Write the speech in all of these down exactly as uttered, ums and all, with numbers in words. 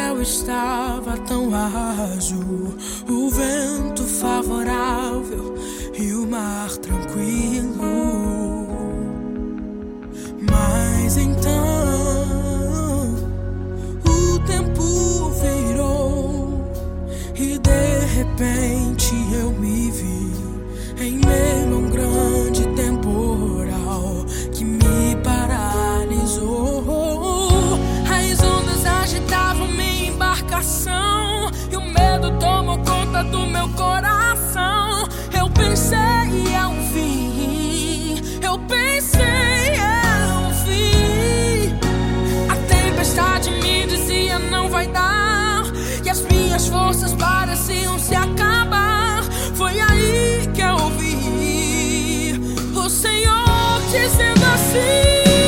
céu estava tão azul, o vento favorável e o mar tranquilo. Mas então o tempo virou e de repente eu me vi em meio a um grande temporal que me paralisou. As ondas agitavam minha embarcação e o medo tomou conta do meu coração. Eu pensei, é um fim. Eu pensei, é um fim. A tempestade me dizia não vai dar e as minhas forças pareciam se acabar. Foi aí que eu ouvi o Senhor dizendo assim: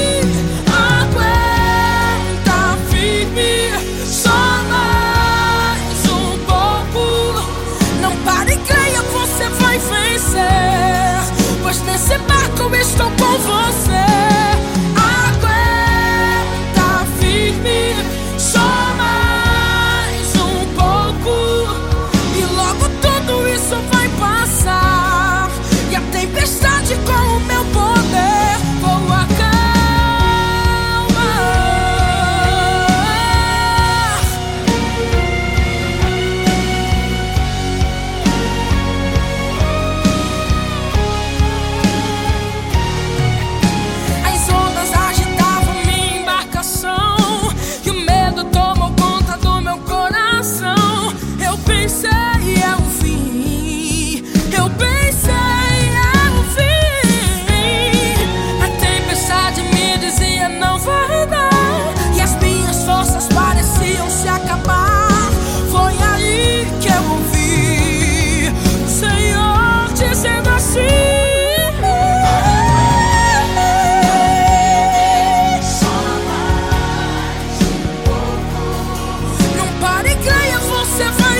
nesse barco eu estou com você. Aguenta firme, só mais um pouco e logo tudo isso vai passar. E a tempestade com o meu poder vou acalmar. Você vai